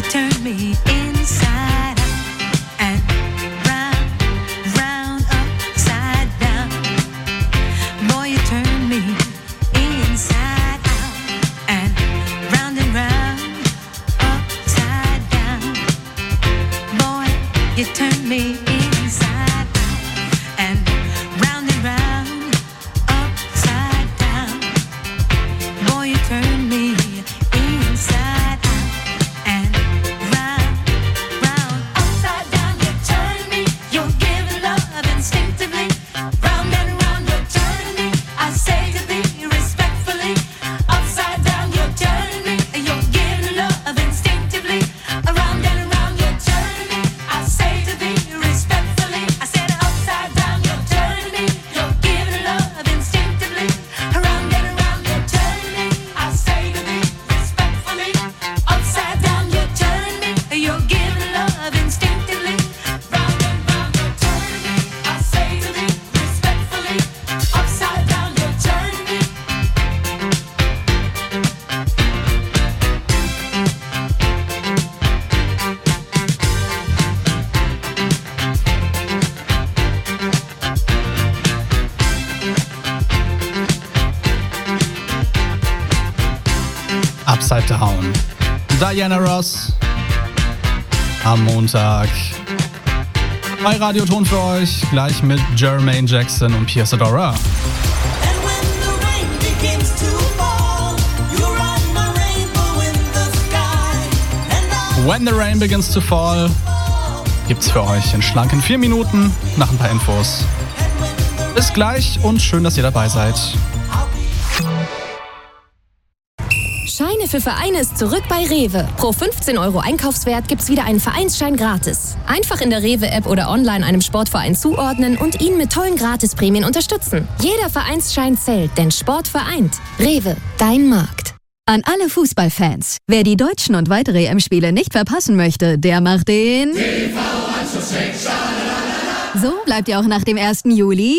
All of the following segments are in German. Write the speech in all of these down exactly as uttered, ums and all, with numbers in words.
turn me inside out and round, round, upside down. Boy, you turn me inside out and round and round, upside down. Boy, you turn me inside out and round and round, upside down. Boy, you turn me inside out and round, round, upside down. You turn me, you're giving love instinctively. Round and round, you turn me, I say to thee respectfully. Upside down, you turn me, you're giving love instinctively. Around and around, you turn me, I say to thee respectfully. I said upside down, you turn me, you're giving love instinctively. Around and around, you turn me, I say to thee respectfully. Upside down, you turn me, you're giving love instinctively. Round and round, you turn me, I say to thee respectfully. Upside down, you turn me. Upside Down. Diana Ross am Montag. Bei Radioton für euch, gleich mit Jermaine Jackson und Pierce Adora. And when the rain begins to fall, you ride my rainbow in the sky. And I When the Rain Begins to Fall gibt's für euch in schlanken vier Minuten nach ein paar Infos. Bis gleich und schön, dass ihr dabei seid. Scheine für Vereine ist zurück bei Rewe. Pro fünfzehn Euro Einkaufswert gibt's wieder einen Vereinsschein gratis. Einfach in der Rewe-App oder online einem Sportverein zuordnen und ihn mit tollen Gratisprämien unterstützen. Jeder Vereinsschein zählt, denn Sport vereint. Rewe, dein Markt. An alle Fußballfans. Wer die deutschen und weitere E M-Spiele nicht verpassen möchte, der macht den T V-Anschlusscheck. So bleibt ihr auch nach dem ersten Juli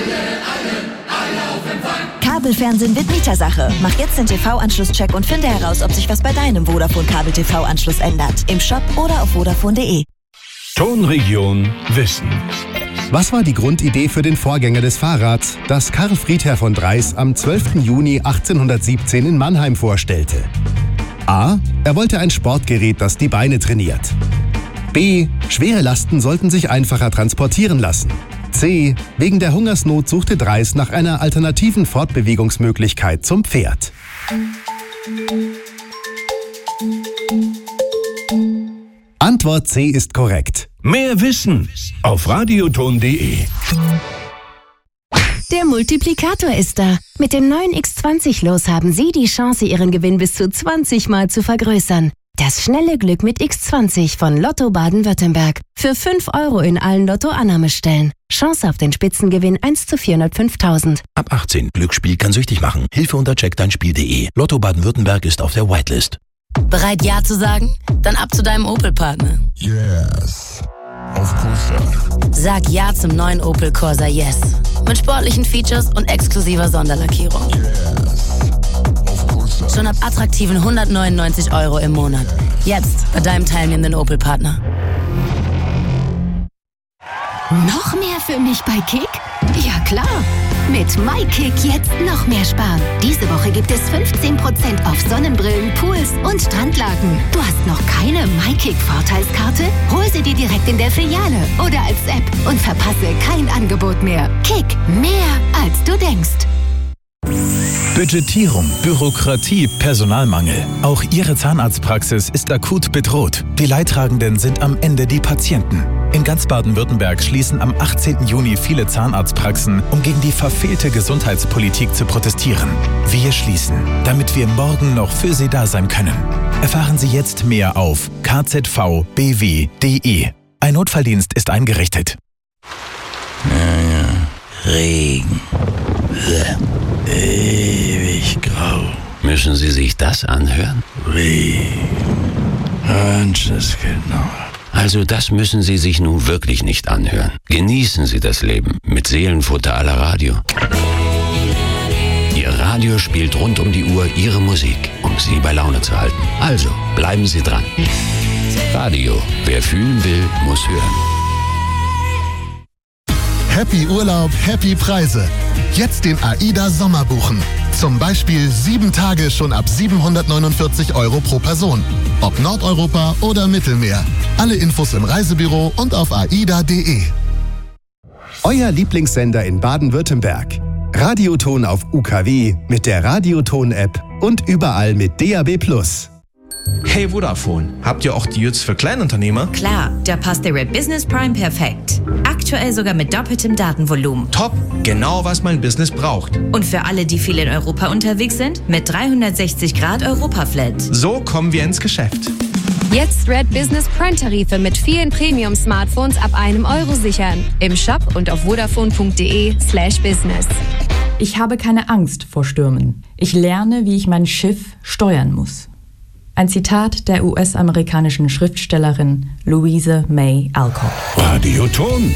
Kabelfernsehen wird Mietersache. Mach jetzt den T V-Anschlusscheck und finde heraus, ob sich was bei deinem Vodafone-Kabel-T V-Anschluss ändert. Im Shop oder auf vodafone punkt de. Tonregion Wissen. Was war die Grundidee für den Vorgänger des Fahrrads, das Karl Friedherr von Dreis am zwölften Juni achtzehnhundertsiebzehn in Mannheim vorstellte? A. Er wollte ein Sportgerät, das die Beine trainiert. B. Schwere Lasten sollten sich einfacher transportieren lassen. C. Wegen der Hungersnot suchte Dreis nach einer alternativen Fortbewegungsmöglichkeit zum Pferd. Antwort C ist korrekt. Mehr Wissen auf radioton punkt de. Der Multiplikator ist da. Mit dem neuen X zwanzig Los haben Sie die Chance, Ihren Gewinn bis zu zwanzig Mal zu vergrößern. Das schnelle Glück mit X zwanzig von Lotto Baden-Württemberg. Für fünf Euro in allen Lotto-Annahmestellen. Chance auf den Spitzengewinn eins zu vierhundertfünftausend. Ab achtzehn. Glücksspiel kann süchtig machen. Hilfe unter check dein spiel punkt de. Lotto Baden-Württemberg ist auf der Whitelist. Bereit, Ja zu sagen? Dann ab zu deinem Opel-Partner. Yes. Of course. Sag Ja zum neuen Opel Corsa Yes. Mit sportlichen Features und exklusiver Sonderlackierung. Yes. Of course. Schon ab attraktiven hundertneunundneunzig Euro im Monat. Jetzt bei deinem teilnehmenden Opel-Partner. Noch mehr für mich bei Kick? Ja klar! Mit MyKick jetzt noch mehr sparen. Diese Woche gibt es fünfzehn Prozent auf Sonnenbrillen, Pools und Strandlaken. Du hast noch keine MyKick-Vorteilskarte? Hol sie dir direkt in der Filiale oder als App und verpasse kein Angebot mehr. Kick, mehr als du denkst. Budgetierung, Bürokratie, Personalmangel. Auch Ihre Zahnarztpraxis ist akut bedroht. Die Leidtragenden sind am Ende die Patienten. In ganz Baden-Württemberg schließen am achtzehnten Juni viele Zahnarztpraxen, um gegen die verfehlte Gesundheitspolitik zu protestieren. Wir schließen, damit wir morgen noch für Sie da sein können. Erfahren Sie jetzt mehr auf k z v b w punkt de. Ein Notfalldienst ist eingerichtet. Ja, ja. Regen. Ewig grau. Müssen Sie sich das anhören? Regen. Genau. Also das müssen Sie sich nun wirklich nicht anhören. Genießen Sie das Leben mit Seelenfutter à la Radio. Ihr Radio spielt rund um die Uhr Ihre Musik, um Sie bei Laune zu halten. Also, bleiben Sie dran. Radio. Wer fühlen will, muss hören. Happy Urlaub, happy Preise. Jetzt den AIDA Sommer buchen. Zum Beispiel sieben Tage schon ab siebenhundertneunundvierzig Euro pro Person. Ob Nordeuropa oder Mittelmeer. Alle Infos im Reisebüro und auf aida punkt de. Euer Lieblingssender in Baden-Württemberg. Radioton auf U K W mit der Radioton-App und überall mit D A B plus. Hey Vodafone, habt ihr auch Deals für Kleinunternehmer? Klar, da passt der Red Business Prime perfekt. Aktuell sogar mit doppeltem Datenvolumen. Top, genau was mein Business braucht. Und für alle, die viel in Europa unterwegs sind, mit dreihundertsechzig Grad Europa-Flat. So kommen wir ins Geschäft. Jetzt Red Business Prime-Tarife mit vielen Premium-Smartphones ab einem Euro sichern. Im Shop und auf vodafone punkt de slash business. Ich habe keine Angst vor Stürmen. Ich lerne, wie ich mein Schiff steuern muss. Ein Zitat der U S-amerikanischen Schriftstellerin Louisa May Alcott. Radioton.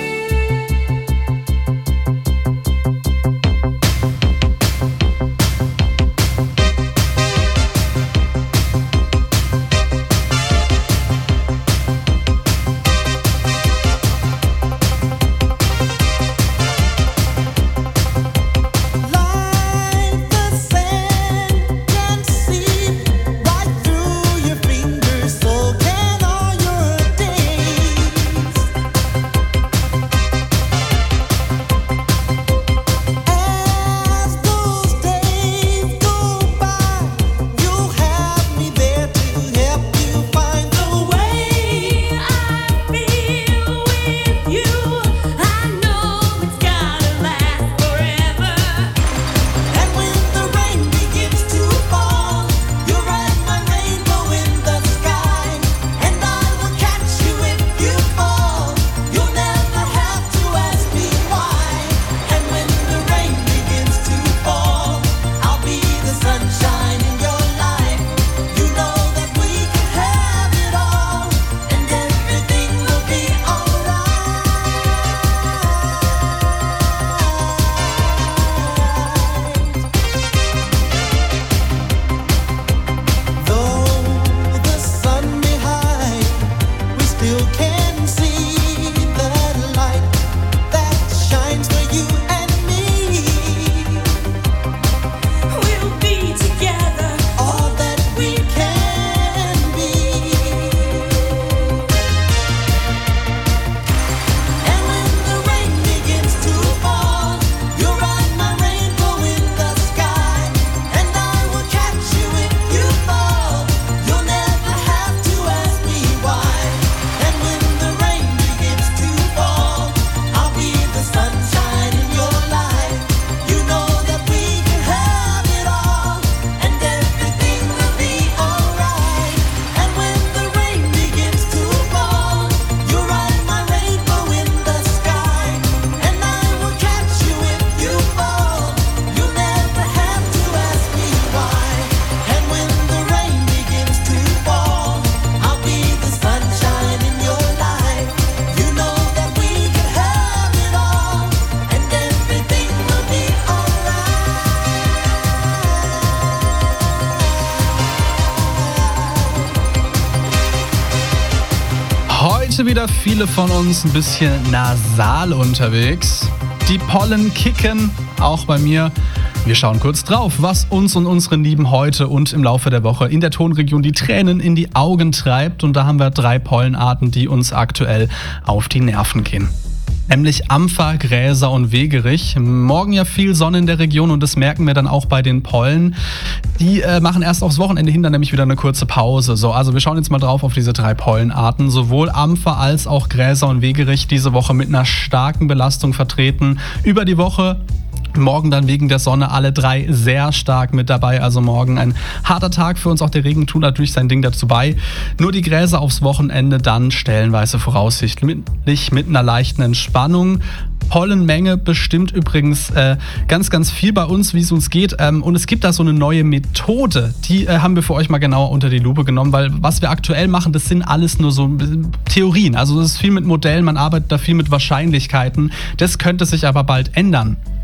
Heute wieder viele von uns ein bisschen nasal unterwegs. Die Pollen kicken, auch bei mir. Wir schauen kurz drauf, was uns und unseren Lieben heute und im Laufe der Woche in der Tonregion die Tränen in die Augen treibt. Und da haben wir drei Pollenarten, die uns aktuell auf die Nerven gehen. Nämlich Ampfer, Gräser und Wegerich. Morgen ja viel Sonne in der Region und das merken wir dann auch bei den Pollen. Die äh, machen erst aufs Wochenende hin dann nämlich wieder eine kurze Pause. So, also wir schauen jetzt mal drauf auf diese drei Pollenarten. Sowohl Ampfer als auch Gräser und Wegerich diese Woche mit einer starken Belastung vertreten. Über die Woche morgen dann wegen der Sonne alle drei sehr stark mit dabei. Also morgen ein harter Tag für uns. Auch der Regen tut natürlich sein Ding dazu bei. Nur die Gräser aufs Wochenende dann stellenweise voraussichtlich mit einer leichten Entspannung. Pollenmenge bestimmt übrigens äh, ganz, ganz viel bei uns, wie es uns geht. Ähm, und es gibt da so eine neue Methode, die äh, haben wir für euch mal genauer unter die Lupe genommen, weil was wir aktuell machen, das sind alles nur so Theorien. Also das ist viel mit Modellen, man arbeitet da viel mit Wahrscheinlichkeiten. Das könnte sich aber bald ändern.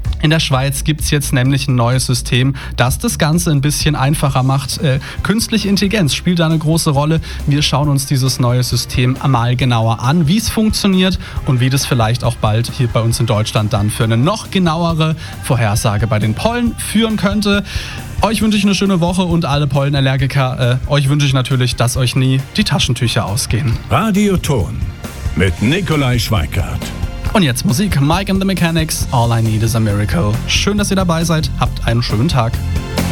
In der Schweiz gibt es jetzt nämlich ein neues System, das das Ganze ein bisschen einfacher macht. Äh, künstliche Intelligenz spielt da eine große Rolle. Wir schauen uns dieses neue System mal genauer an, wie es funktioniert und wie das vielleicht auch bald hier bei uns in Deutschland dann für eine noch genauere Vorhersage bei den Pollen führen könnte. Euch wünsche ich eine schöne Woche und alle Pollenallergiker, äh, euch wünsche ich natürlich, dass euch nie die Taschentücher ausgehen. Radio Ton mit Nikolai Schweikart. Und jetzt Musik. Mike and the Mechanics, All I Need is a Miracle. Schön, dass ihr dabei seid. Habt einen schönen Tag.